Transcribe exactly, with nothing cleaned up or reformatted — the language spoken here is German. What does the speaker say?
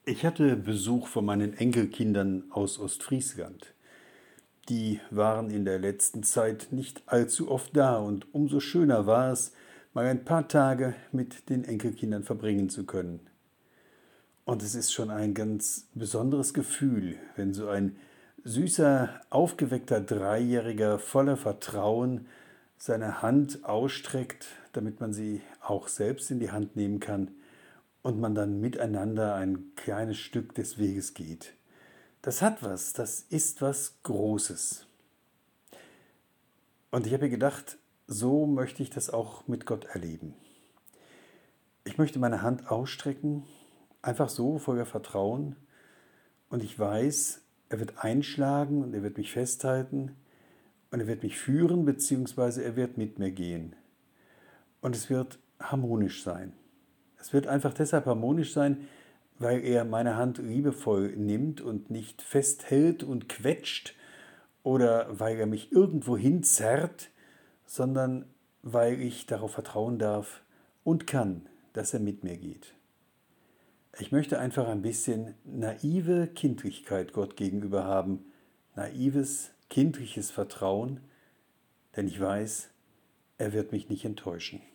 Ich hatte Besuch von meinen Enkelkindern aus Ostfriesland. Die waren in der letzten Zeit nicht allzu oft da und umso schöner war es, mal ein paar Tage mit den Enkelkindern verbringen zu können. Und es ist schon ein ganz besonderes Gefühl, wenn so ein süßer, aufgeweckter Dreijähriger voller Vertrauen seine Hand ausstreckt, damit man sie auch selbst in die Hand nehmen kann und man dann miteinander ein kleines Stück des Weges geht. Das hat was, das ist was Großes. Und ich habe mir gedacht, so möchte ich das auch mit Gott erleben. Ich möchte meine Hand ausstrecken, einfach so voller Vertrauen, und ich weiß, er wird einschlagen und er wird mich festhalten und er wird mich führen, beziehungsweise er wird mit mir gehen. Und es wird harmonisch sein. Es wird einfach deshalb harmonisch sein, weil er meine Hand liebevoll nimmt und nicht festhält und quetscht oder weil er mich irgendwo hinzerrt, sondern weil ich darauf vertrauen darf und kann, dass er mit mir geht. Ich möchte einfach ein bisschen naive Kindlichkeit Gott gegenüber haben, naives, kindliches Vertrauen, denn ich weiß, er wird mich nicht enttäuschen.